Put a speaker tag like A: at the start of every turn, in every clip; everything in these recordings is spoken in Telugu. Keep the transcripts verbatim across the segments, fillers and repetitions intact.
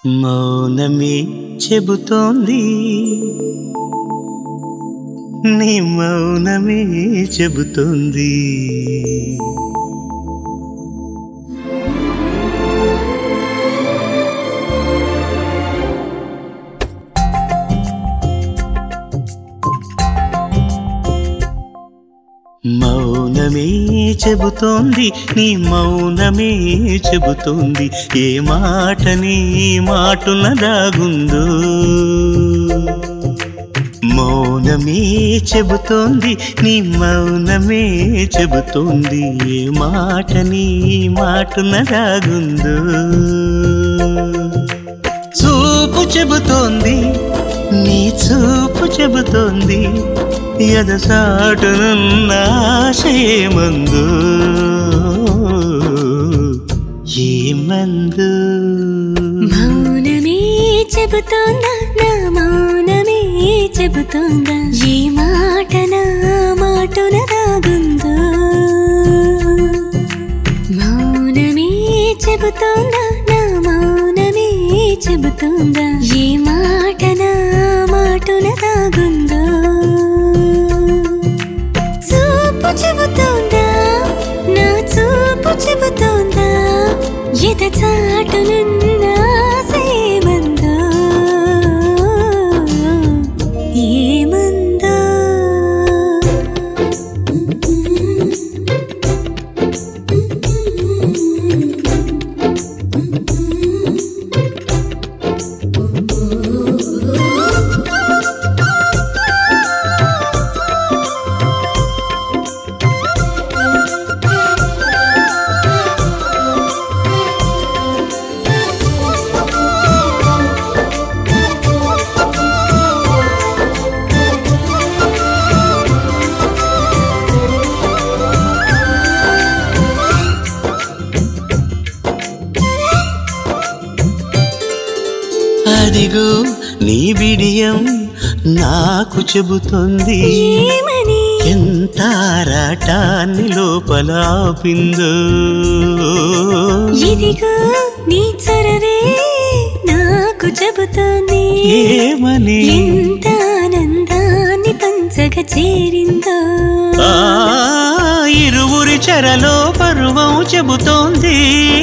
A: మౌనమే చెబుతోంది, నీ మౌనమే చెబుతోంది. మౌనమే చెబుతోంది, నీ మౌనమే చెబుతోంది. ఏ మాట నీ మాటున దాగుందో. మౌనమే చెబుతోంది, నీ మౌనమే చెబుతోంది. ఏ మాట నీ మాటున దాగుందో. చూపు చెబుతోంది, నీ చూపు చెబుతోంది. ఎదసాటునున్న ఆశయమందు ఏమందు.
B: మౌనమే చెబుతోందా, నా మౌనమే చెబుతోందా. ఏ మాట నా మాటున దాగుందో. మౌనమే చెబుతోందా, నా మౌనమే చెబుతోందా. ఏ మాట నా మాటున దాగుందో. చూపు చెబుతోందా, నా చూపు చెబుతోందా. ఎద చాటునున్న ఆశయమందో ఏమందో.
A: అదిగో నీ బిడియం నాకు చెబుతోంది. ఎంత ఆరాటాన్ని లోపల ఆపిందో.
B: ఇదిగో నీ చొరవే నాకు చెబుతోంది.
A: ఏమని?
B: ఎంత ఆనందాన్ని పంచగ చేరిందో.
A: ఆ ఇరువురి చెరలో పరువం చెబుతోంది.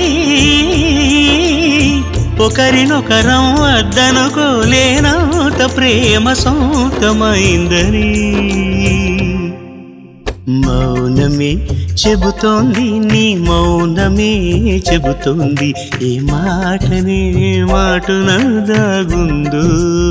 A: ఒకరినొకరం అద్దనుకోలేనంత ప్రేమ సొంతమైందని. మౌనమే చెబుతోంది, నీ మౌనమే చెబుతోంది. ఏ మాటనే మాటున దాగుందో.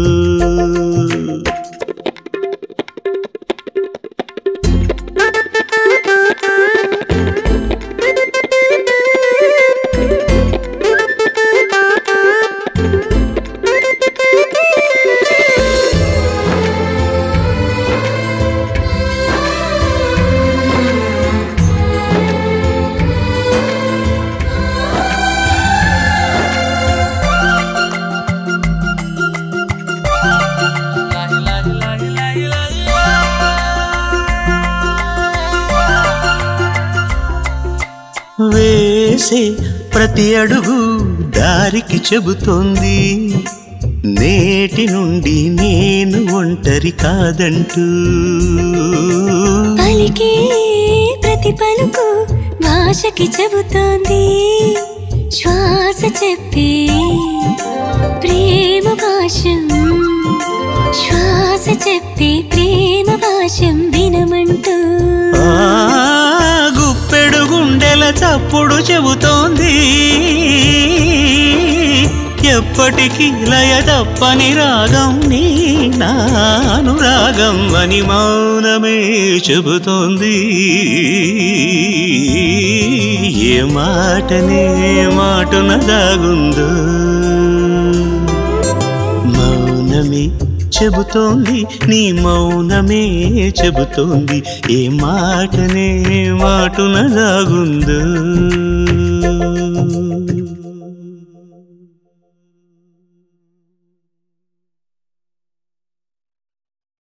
A: వేసే ప్రతి అడుగు దారికి చెబుతోంది. నేటి నుండి నేను ఒంటరి కాదంటూ.
B: పలికే ప్రతి పలుకు భాషకి చెబుతోంది. శ్వాస చెప్పే ప్రేమ భాషం. శ్వాస చెప్పే ప్రేమ భాషం వినమంటూ.
A: గుప్పెడు గుండెల చప్పుడు చెబుతోంది. ఎప్పటికీ లయ తప్పని రాగం నీ నానురాగం అని మౌనమే చెబుతోంది. ఏ మాటనే మాటున దాగుందో. మౌనమే చెబుతోంది, నీ మౌనమే చెబుతోంది. ఏ మాటనే మాటున దాగుందో.